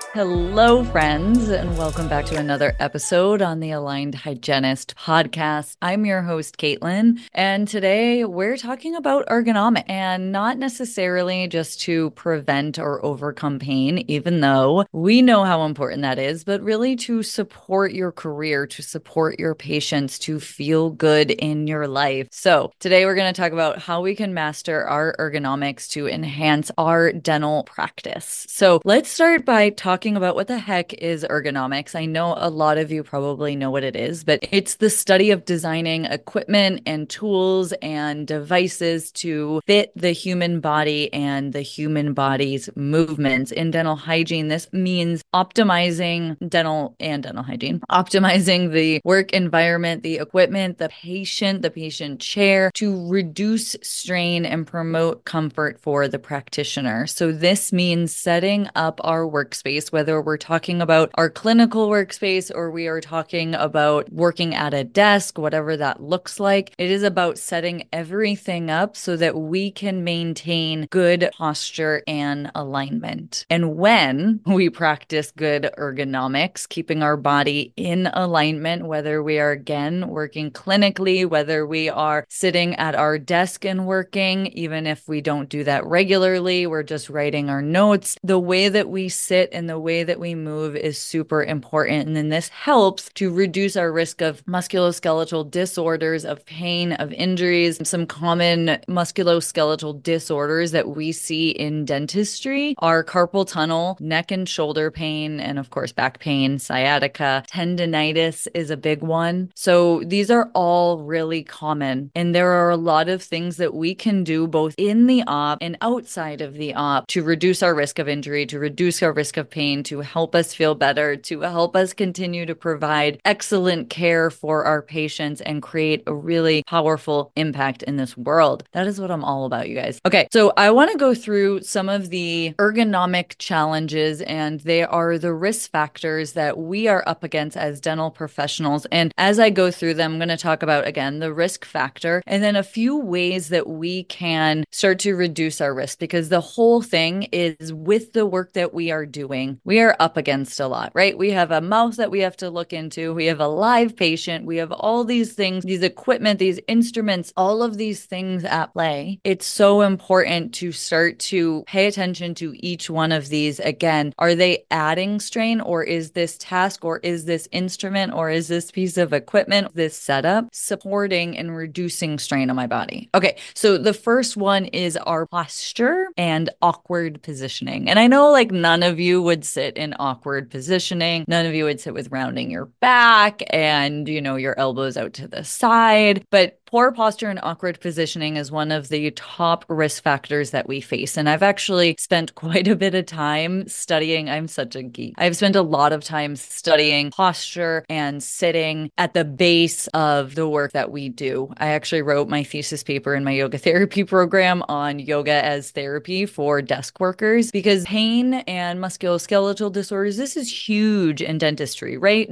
Hello, friends, and welcome back to another episode on the Aligned Hygienist podcast. I'm your host, Caitlin, and today we're talking about ergonomics and not necessarily just to prevent or overcome pain, even though we know how important that is, but really to support your career, to support your patients, to feel good in your life. So, today we're going to talk about how we can master our ergonomics to enhance our dental practice. So, let's start by talking about what the heck is ergonomics. I know a lot of you probably know what it is, but it's the study of designing equipment and tools and devices to fit the human body and the human body's movements. In dental hygiene, this means optimizing dental hygiene, optimizing the work environment, the equipment, the patient chair to reduce strain and promote comfort for the practitioner. So this means setting up our workspace, whether we're talking about our clinical workspace or we are talking about working at a desk, whatever that looks like. It is about setting everything up so that we can maintain good posture and alignment. And when we practice good ergonomics, keeping our body in alignment, whether we are again working clinically, whether we are sitting at our desk and working, even if we don't do that regularly, we're just writing our notes, the way that we sit and the way that we move is super important. And then this helps to reduce our risk of musculoskeletal disorders, of pain, of injuries. Some common musculoskeletal disorders that we see in dentistry are carpal tunnel, neck and shoulder pain, and of course, back pain, sciatica. Tendinitis is a big one. So these are all really common. And there are a lot of things that we can do both in the op and outside of the op to reduce our risk of injury, to reduce our risk of pain, to help us feel better, to help us continue to provide excellent care for our patients and create a really powerful impact in this world. That is what I'm all about, you guys. Okay, so I want to go through some of the ergonomic challenges, and they are the risk factors that we are up against as dental professionals. And as I go through them, I'm going to talk about, again, the risk factor and then a few ways that we can start to reduce our risk, because the whole thing is with the work that we are doing, we are up against a lot, right? We have a mouth that we have to look into. We have a live patient. We have all these things, these equipment, these instruments, all of these things at play. It's so important to start to pay attention to each one of these. Again, are they adding strain, or is this task, or is this instrument, or is this piece of equipment, this setup supporting and reducing strain on my body? Okay, so the first one is our posture and awkward positioning. And I know like none of you would sit in awkward positioning. None of you would sit with rounding your back and, your elbows out to the side. But poor posture and awkward positioning is one of the top risk factors that we face. And I've actually spent quite a bit of time studying. I'm such a geek. I've spent a lot of time studying posture and sitting at the base of the work that we do. I actually wrote my thesis paper in my yoga therapy program on yoga as therapy for desk workers, because pain and musculoskeletal disorders, this is huge in dentistry, right?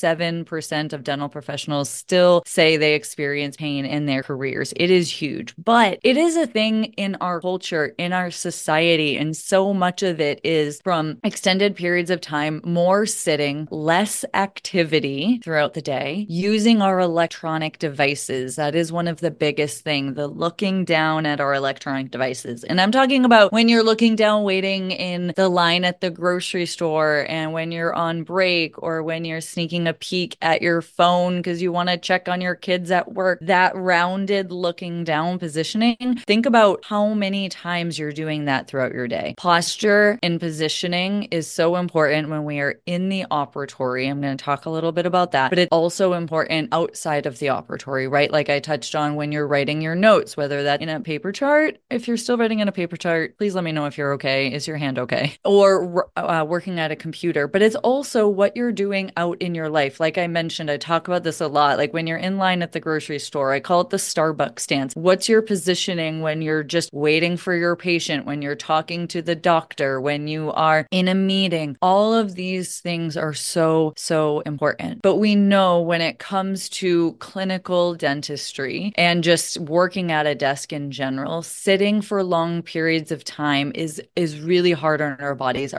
97% of dental professionals still say they experience pain in their careers. It is huge, but it is a thing in our culture, in our society. And so much of it is from extended periods of time, more sitting, less activity throughout the day, using our electronic devices. That is one of the biggest things, the looking down at our electronic devices. And I'm talking about when you're looking down, waiting in the line at the grocery store, and when you're on break, or when you're sneaking a peek at your phone because you want to check on your kids at work. That rounded looking down positioning, think about how many times you're doing that throughout your day. Posture and positioning is so important when we are in the operatory. I'm going to talk a little bit about that, but it's also important outside of the operatory, right? Like I touched on when you're writing your notes, whether that's in a paper chart. If you're still writing in a paper chart, please let me know if you're okay. Is your hand okay? Or working at a computer. But it's also what you're doing out in your life. Like I mentioned, I talk about this a lot. Like when you're in line at the grocery store, I call it the Starbucks stance. What's your positioning when you're just waiting for your patient, when you're talking to the doctor, when you are in a meeting? All of these things are so, so important. But we know when it comes to clinical dentistry and just working at a desk in general, sitting for long periods of time is really hard on our bodies. Our bodies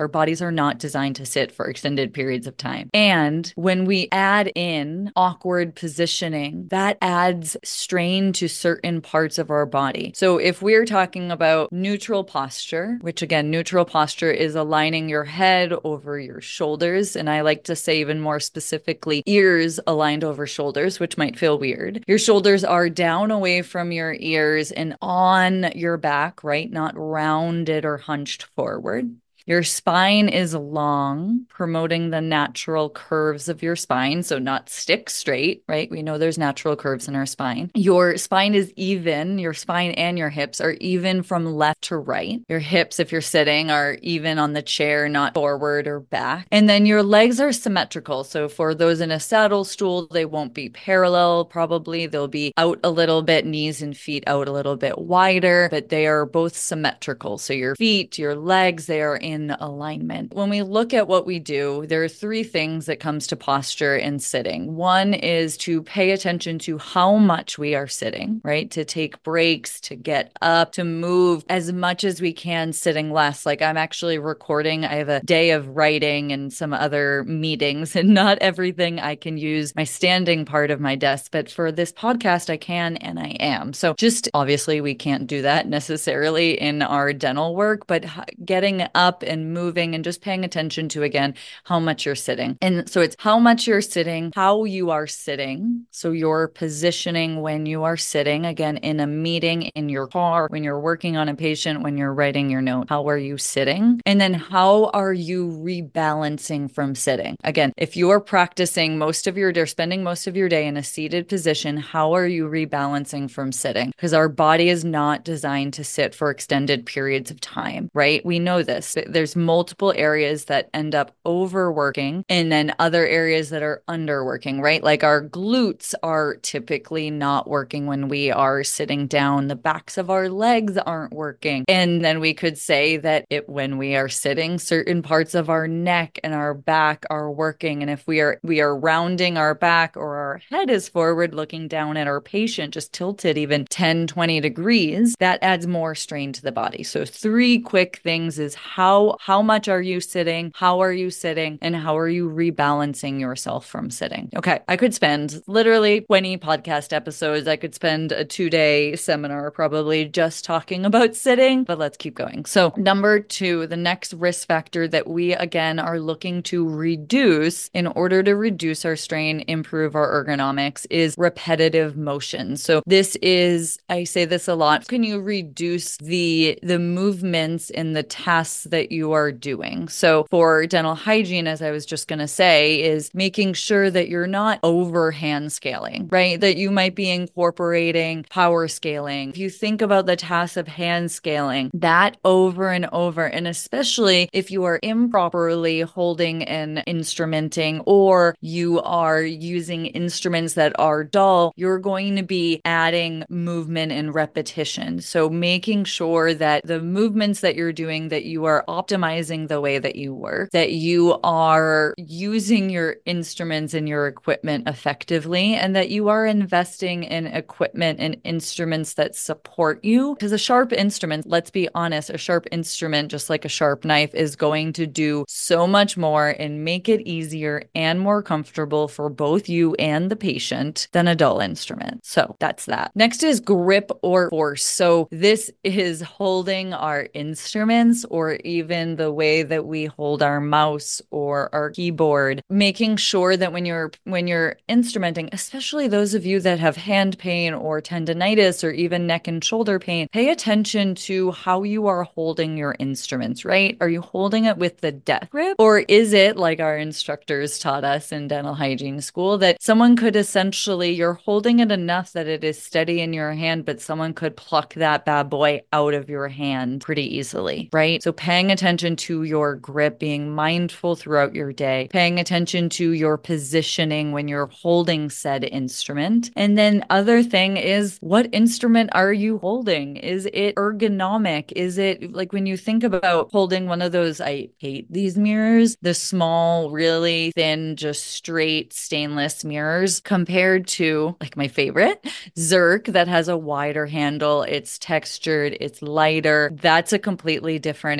legs are not designed to sit for extended periods of time. And when we add in awkward positioning, that adds strain to certain parts of our body. So if we're talking about neutral posture, which again, neutral posture is aligning your head over your shoulders. And I like to say even more specifically, ears aligned over shoulders, which might feel weird. Your shoulders are down away from your ears and on your back, right? Not rounded or hunched forward. Your spine is long, promoting the natural curves of your spine. So not stick straight, right? We know there's natural curves in our spine. Your spine is even, your spine and your hips are even from left to right. Your hips, if you're sitting, are even on the chair, not forward or back. And then your legs are symmetrical. So for those in a saddle stool, they won't be parallel, probably. They'll be out a little bit, knees and feet out a little bit wider, but they are both symmetrical. So your feet, your legs, they are in alignment. When we look at what we do, there are three things that comes to posture and sitting. One is to pay attention to how much we are sitting, right? To take breaks, to get up, to move as much as we can, sitting less. Like I'm actually recording, I have a day of writing and some other meetings, and not everything I can use my standing part of my desk, but for this podcast, I can and I am. So just obviously we can't do that necessarily in our dental work, but getting up and moving and just paying attention to, again, how much you're sitting. And so it's how much you're sitting, how you are sitting. So your positioning when you are sitting, again, in a meeting, in your car, when you're working on a patient, when you're writing your note, how are you sitting? And then how are you rebalancing from sitting? Again, if you are practicing most of your day, spending most of your day in a seated position, how are you rebalancing from sitting? Because our body is not designed to sit for extended periods of time, right? We know this. There's multiple areas that end up overworking and then other areas that are underworking, right? Like our glutes are typically not working when we are sitting down. The backs of our legs aren't working. And then we could say that when we are sitting, certain parts of our neck and our back are working. And if we are rounding our back or our head is forward looking down at our patient, just tilted even 10, 20 degrees, that adds more strain to the body. So three quick things is how much are you sitting? How are you sitting? And how are you rebalancing yourself from sitting? Okay, I could spend literally 20 podcast episodes. I could spend a 2-day seminar probably just talking about sitting, but let's keep going. So number 2, the next risk factor that we again are looking to reduce in order to reduce our strain, improve our ergonomics is repetitive motion. So this is, I say this a lot, can you reduce the movements in the tasks that you are doing? So for dental hygiene, as I was just going to say, is making sure that you're not over hand scaling, right? That you might be incorporating power scaling. If you think about the task of hand scaling, that over and over, and especially if you are improperly holding and instrumenting, or you are using instruments that are dull, you're going to be adding movement and repetition. So making sure that the movements that you're doing, that you are optimizing the way that you work, that you are using your instruments and your equipment effectively, and that you are investing in equipment and instruments that support you. Because a sharp instrument, let's be honest, a sharp instrument, just like a sharp knife, is going to do so much more and make it easier and more comfortable for both you and the patient than a dull instrument. So that's that. Next is grip or force. So this is holding our instruments, or even the way that we hold our mouse or our keyboard, making sure that when you're instrumenting, especially those of you that have hand pain or tendonitis or even neck and shoulder pain, pay attention to how you are holding your instruments, right? Are you holding it with the death grip? Or is it like our instructors taught us in dental hygiene school, that someone could essentially, you're holding it enough that it is steady in your hand, but someone could pluck that bad boy out of your hand pretty easily, right? So paying attention to your grip, being mindful throughout your day, paying attention to your positioning when you're holding said instrument. And then other thing is, what instrument are you holding? Is it ergonomic? Is it like when you think about holding one of those, I hate these mirrors, the small, really thin, just straight stainless mirrors, compared to like my favorite, Zerk, that has a wider handle. It's textured, it's lighter. That's a completely different experience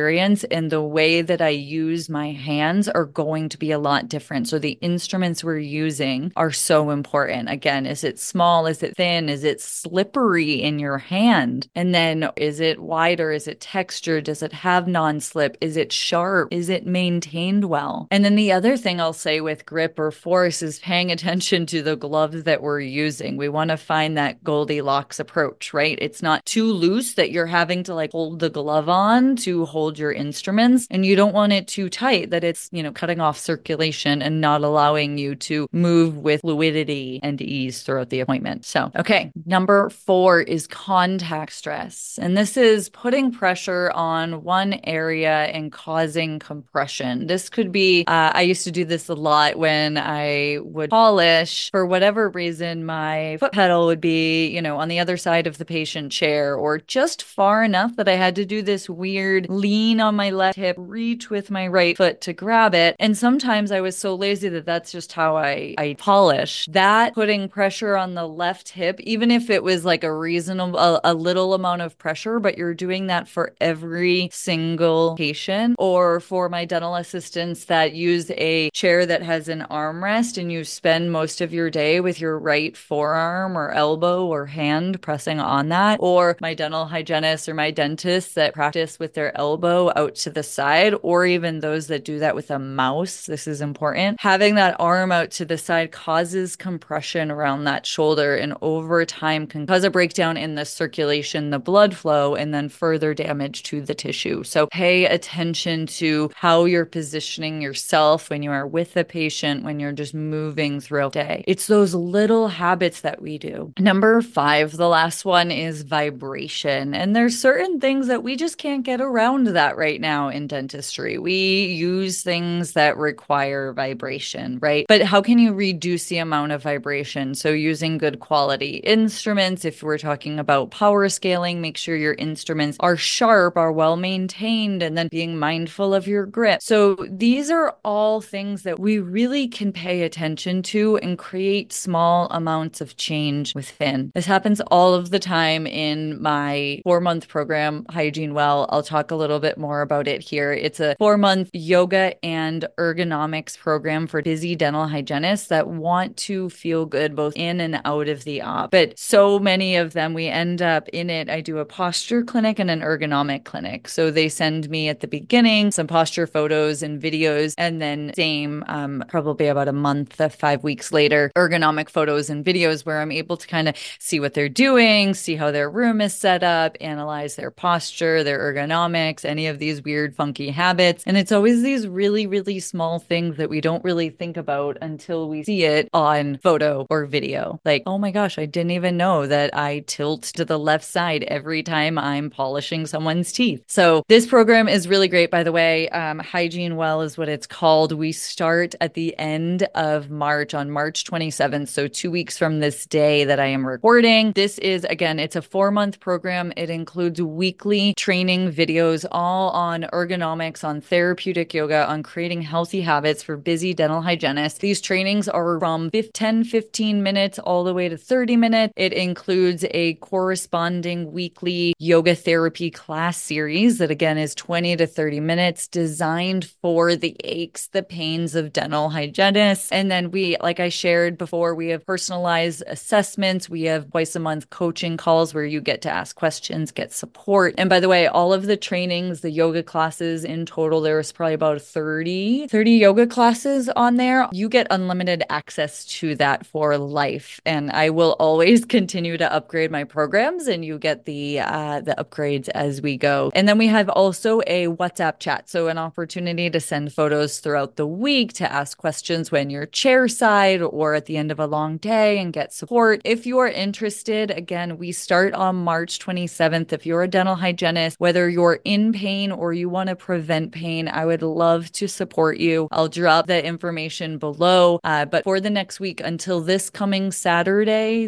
experience and the way that I use my hands are going to be a lot different. So the instruments we're using are so important. Again, is it small? Is it thin? Is it slippery in your hand? And then is it wider? Is it textured? Does it have non-slip? Is it sharp? Is it maintained well? And then the other thing I'll say with grip or force is paying attention to the gloves that we're using. We want to find that Goldilocks approach, right? It's not too loose that you're having to like hold the glove on to hold your instruments. And you don't want it too tight that it's, cutting off circulation and not allowing you to move with fluidity and ease throughout the appointment. So, okay. Number 4 is contact stress. And this is putting pressure on one area and causing compression. This could be, I used to do this a lot when I would polish. For whatever reason, my foot pedal would be, on the other side of the patient chair or just far enough that I had to do this weird lean on my left hip, reach with my right foot to grab it. And sometimes I was so lazy that that's just how I polish. That putting pressure on the left hip, even if it was like a reasonable, a little amount of pressure, but you're doing that for every single patient. Or for my dental assistants that use a chair that has an armrest and you spend most of your day with your right forearm or elbow or hand pressing on that. Or my dental hygienists or my dentists that practice with their elbow out to the side, or even those that do that with a mouse. This is important. Having that arm out to the side causes compression around that shoulder and over time can cause a breakdown in the circulation, the blood flow, and then further damage to the tissue. So pay attention to how you're positioning yourself when you are with the patient, when you're just moving throughout the day. It's those little habits that we do. Number 5, the last one is vibration. And there's certain things that we just can't get around that right now in dentistry. We use things that require vibration, right? But how can you reduce the amount of vibration? So using good quality instruments, if we're talking about power scaling, make sure your instruments are sharp, are well maintained, and then being mindful of your grip. So these are all things that we really can pay attention to and create small amounts of change within. This happens all of the time in my 4-month program, Hygiene Well. I'll talk a little bit more about it here. It's a 4-month yoga and ergonomics program for busy dental hygienists that want to feel good both in and out of the op. But so many of them, we end up in it. I do a posture clinic and an ergonomic clinic. So they send me at the beginning some posture photos and videos, and then same, probably about a month, 5 weeks later, ergonomic photos and videos where I'm able to kind of see what they're doing, see how their room is set up, analyze their posture, their ergonomics, any of these weird, funky habits. And it's always these really, really small things that we don't really think about until we see it on photo or video. Like, oh my gosh, I didn't even know that I tilt to the left side every time I'm polishing someone's teeth. So this program is really great, by the way. Hygiene Well is what it's called. We start at the end of March, on March 27th. So 2 weeks from this day that I am recording. This is, again, it's a 4-month program. It includes weekly training videos all on ergonomics, on therapeutic yoga, on creating healthy habits for busy dental hygienists. These trainings are from 10, 15 minutes all the way to 30 minutes. It includes a corresponding weekly yoga therapy class series that, again, is 20 to 30 minutes, designed for the aches, the pains of dental hygienists. And then we, like I shared before, we have personalized assessments. We have twice a month coaching calls where you get to ask questions, get support. And by the way, all of the trainings, the yoga classes in total, there's probably about 30 yoga classes on there. You get unlimited access to that for life. And I will always continue to upgrade my programs, and you get the upgrades as we go. And then we have also a WhatsApp chat. So an opportunity to send photos throughout the week, to ask questions when you're chairside or at the end of a long day, and get support. If you are interested, again, we start on March 27th. If you're a dental hygienist, whether you're in pain or you want to prevent pain, I would love to support you. I'll drop that information below. But for the next week until this coming Saturday,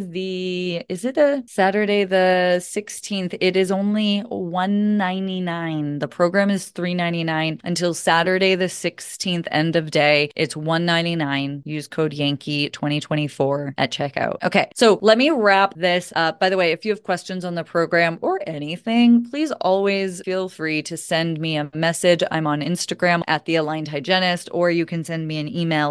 is it a Saturday the 16th? It is only $199. The program is $399 until Saturday the 16th, end of day. It's $199. Use code Yankee 2024 at checkout. Okay, so let me wrap this up. By the way, if you have questions on the program or anything, please always feel free to send me a message. I'm on Instagram at The Aligned Hygienist, or you can send me an email,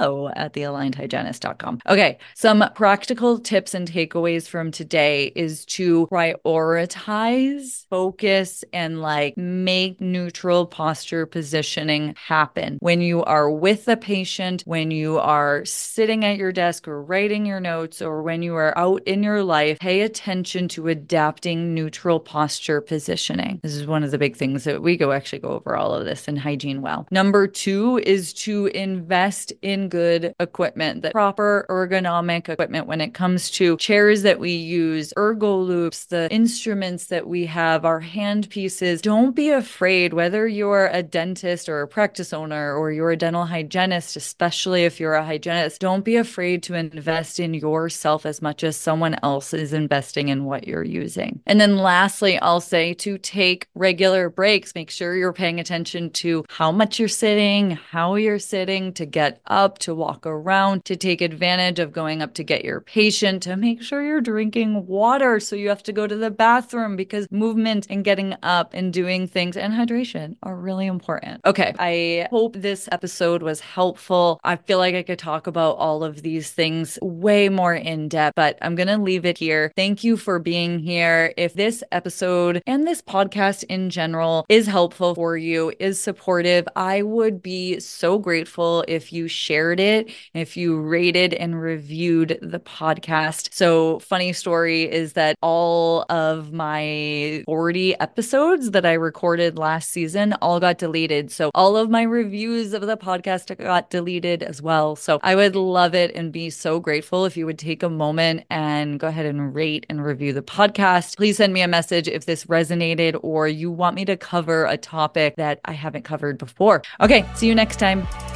hello@thealignedhygienist.com. Okay, some practical tips and takeaways from today is to prioritize, focus, and make neutral posture positioning happen. When you are with a patient, when you are sitting at your desk or writing your notes, or when you are out in your life, pay attention to adapting neutral posture positioning. This is one of the big things that we actually go over all of this in Hygiene Well. Number 2 is to invest in good equipment, the proper ergonomic equipment when it comes to chairs that we use, ergo loops, the instruments that we have, our hand pieces. Don't be afraid, whether you're a dentist or a practice owner or you're a dental hygienist, especially if you're a hygienist, don't be afraid to invest in yourself as much as someone else is investing in what you're using. And then lastly, I'll say to take regular breaks. Make sure you're paying attention to how much you're sitting, how you're sitting, to get up, to walk around, to take advantage of going up to get your patient, to make sure you're drinking water so you have to go to the bathroom, because movement and getting up and doing things and hydration are really important. Okay, I hope this episode was helpful. I feel like I could talk about all of these things way more in depth, but I'm going to leave it here. Thank you for being here. If this episode and this podcast in general is helpful for you, is supportive, I would be so grateful if you shared it, if you rated and reviewed the podcast. So, funny story is that all of my 40 episodes that I recorded last season all got deleted. So all of my reviews of the podcast got deleted as well. So I would love it and be so grateful if you would take a moment and go ahead and rate and review the podcast. Please send me a message if this resonated or you want me to cover a topic that I haven't covered before. Okay, see you next time.